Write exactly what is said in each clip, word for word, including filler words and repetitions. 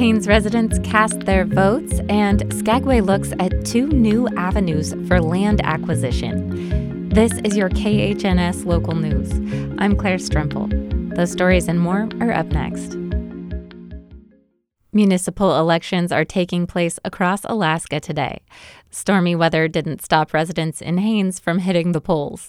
Haines residents cast their votes, and Skagway looks at two new avenues for land acquisition. This is your K H N S Local News. I'm Claire Strempel. Those stories and more are up next. Municipal elections are taking place across Alaska today. Stormy weather didn't stop residents in Haines from hitting the polls.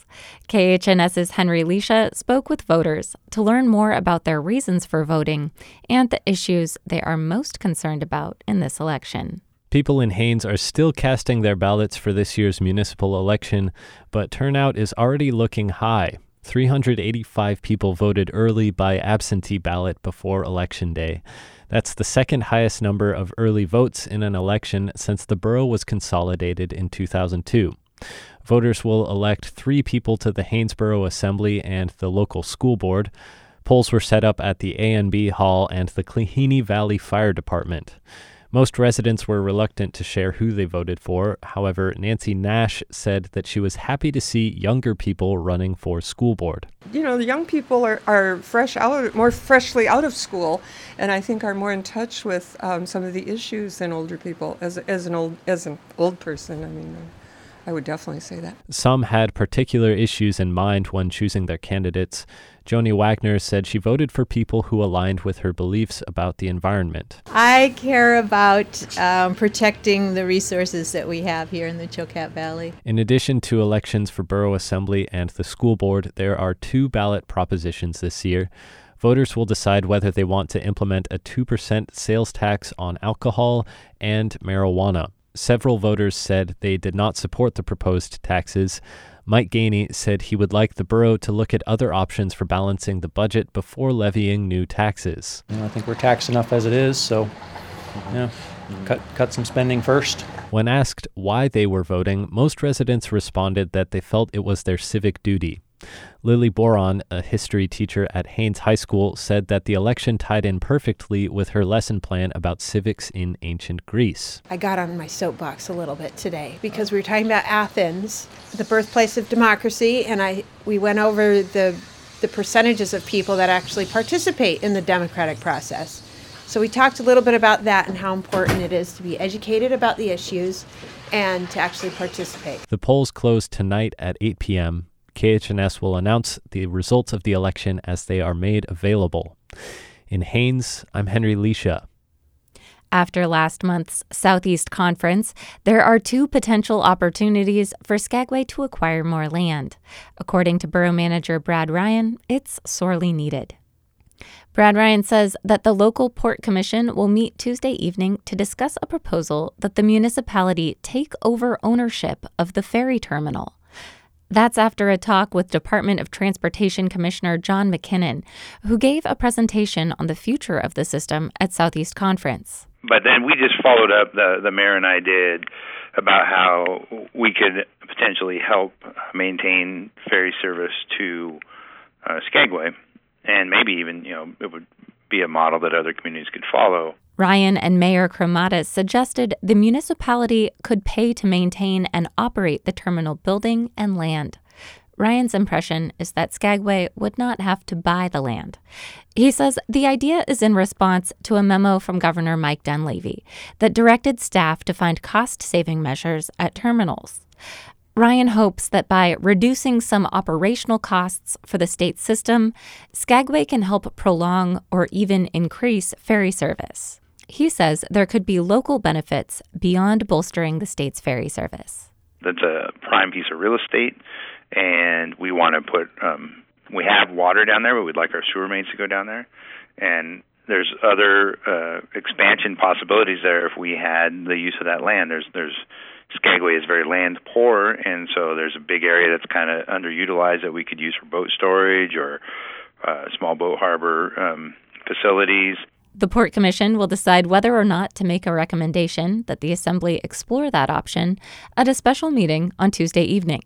KHNS's Henry Lisha spoke with voters to learn more about their reasons for voting and the issues they are most concerned about in this election. People in Haines are still casting their ballots for this year's municipal election, but turnout is already looking high. three hundred eighty-five people voted early by absentee ballot before Election Day. That's the second highest number of early votes in an election since the borough was consolidated in two thousand two. Voters will elect three people to the Haines Assembly and the local school board. Polls were set up at the A and B Hall and the Klehini Valley Fire Department. Most residents were reluctant to share who they voted for. However, Nancy Nash said that she was happy to see younger people running for school board. You know, the young people are, are fresh out, more freshly out of school, and I think are more in touch with um, some of the issues than older people. As as an old as an old person, I mean, I would definitely say that. Some had particular issues in mind when choosing their candidates. Joni Wagner said she voted for people who aligned with her beliefs about the environment. I care about um, protecting the resources that we have here in the Chilkat Valley. In addition to elections for Borough Assembly and the school board, there are two ballot propositions this year. Voters will decide whether they want to implement a two percent sales tax on alcohol and marijuana. Several voters said they did not support the proposed taxes. Mike Gainey said he would like the borough to look at other options for balancing the budget before levying new taxes. You know, I think we're taxed enough as it is, so yeah, cut cut some spending first. When asked why they were voting, most residents responded that they felt it was their civic duty. Lily Boron, a history teacher at Haines High School, said that the election tied in perfectly with her lesson plan about civics in ancient Greece. I got on my soapbox a little bit today because we were talking about Athens, the birthplace of democracy, and I we went over the the percentages of people that actually participate in the democratic process. So we talked a little bit about that and how important it is to be educated about the issues and to actually participate. The polls close tonight at eight p.m. K H N S will announce the results of the election as they are made available. In Haines, I'm Henry Lisha. After last month's Southeast Conference, there are two potential opportunities for Skagway to acquire more land. According to Borough Manager Brad Ryan, it's sorely needed. Brad Ryan says that the local Port Commission will meet Tuesday evening to discuss a proposal that the municipality take over ownership of the ferry terminal. That's after a talk with Department of Transportation Commissioner John McKinnon, who gave a presentation on the future of the system at Southeast Conference. But then we just followed up, the, the mayor and I did, about how we could potentially help maintain ferry service to uh, Skagway, and maybe even, you know, it would be a model that other communities could follow. Ryan and Mayor Cromatis suggested the municipality could pay to maintain and operate the terminal building and land. Ryan's impression is that Skagway would not have to buy the land. He says the idea is in response to a memo from Governor Mike Dunleavy that directed staff to find cost-saving measures at terminals. Ryan hopes that by reducing some operational costs for the state system, Skagway can help prolong or even increase ferry service. He says there could be local benefits beyond bolstering the state's ferry service. That's a prime piece of real estate, and we want to put, um, we have water down there, but we'd like our sewer mains to go down there. And there's other uh, expansion possibilities there if we had the use of that land. There's, there's Skagway is very land poor, and so there's a big area that's kind of underutilized that we could use for boat storage or uh, small boat harbor um, facilities. The Port Commission will decide whether or not to make a recommendation that the Assembly explore that option at a special meeting on Tuesday evening.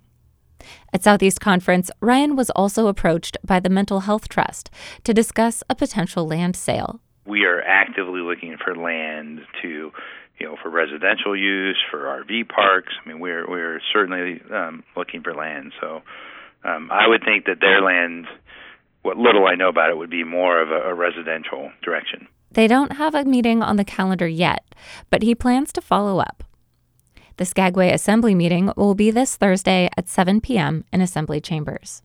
At Southeast Conference, Ryan was also approached by the Mental Health Trust to discuss a potential land sale. We are actively looking for land to, you know, for residential use, for R V parks. I mean, we're we're certainly um, looking for land. So um, I would think that their land, what little I know about it, would be more of a, a residential direction. They don't have a meeting on the calendar yet, but he plans to follow up. The Skagway Assembly meeting will be this Thursday at seven p.m. in Assembly Chambers.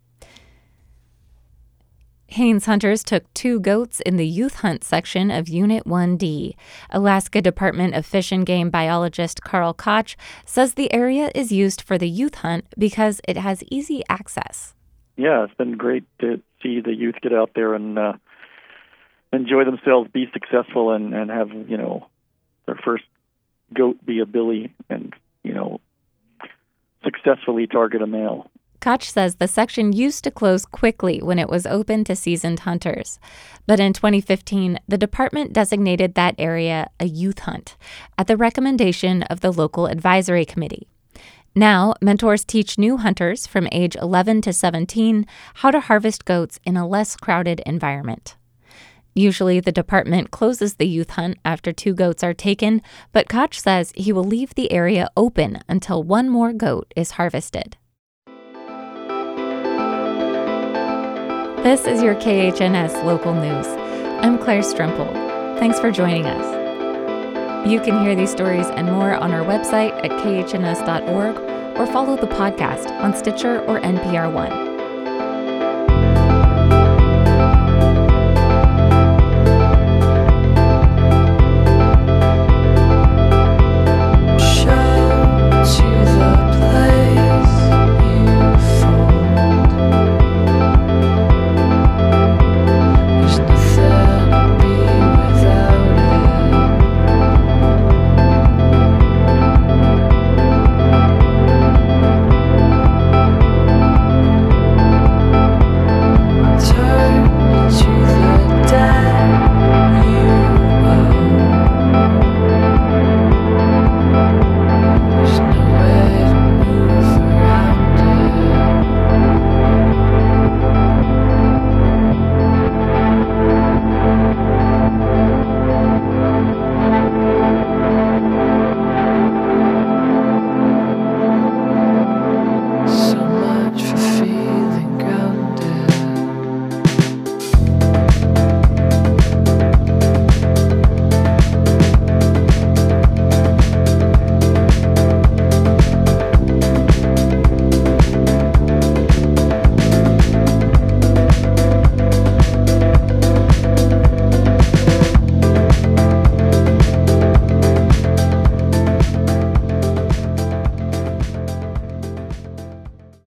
Haines hunters took two goats in the youth hunt section of Unit one D. Alaska Department of Fish and Game biologist Carl Koch says the area is used for the youth hunt because it has easy access. Yeah, it's been great to see the youth get out there and uh, enjoy themselves, be successful, and, and have, you know, their first goat be a billy and, you know, successfully target a male. Koch says the section used to close quickly when it was open to seasoned hunters. But in twenty fifteen, the department designated that area a youth hunt at the recommendation of the local advisory committee. Now, mentors teach new hunters from age eleven to seventeen how to harvest goats in a less crowded environment. Usually, the department closes the youth hunt after two goats are taken, but Koch says he will leave the area open until one more goat is harvested. This is your K H N S Local News. I'm Claire Stremple. Thanks for joining us. You can hear these stories and more on our website at k h n s dot org or follow the podcast on Stitcher or N P R One.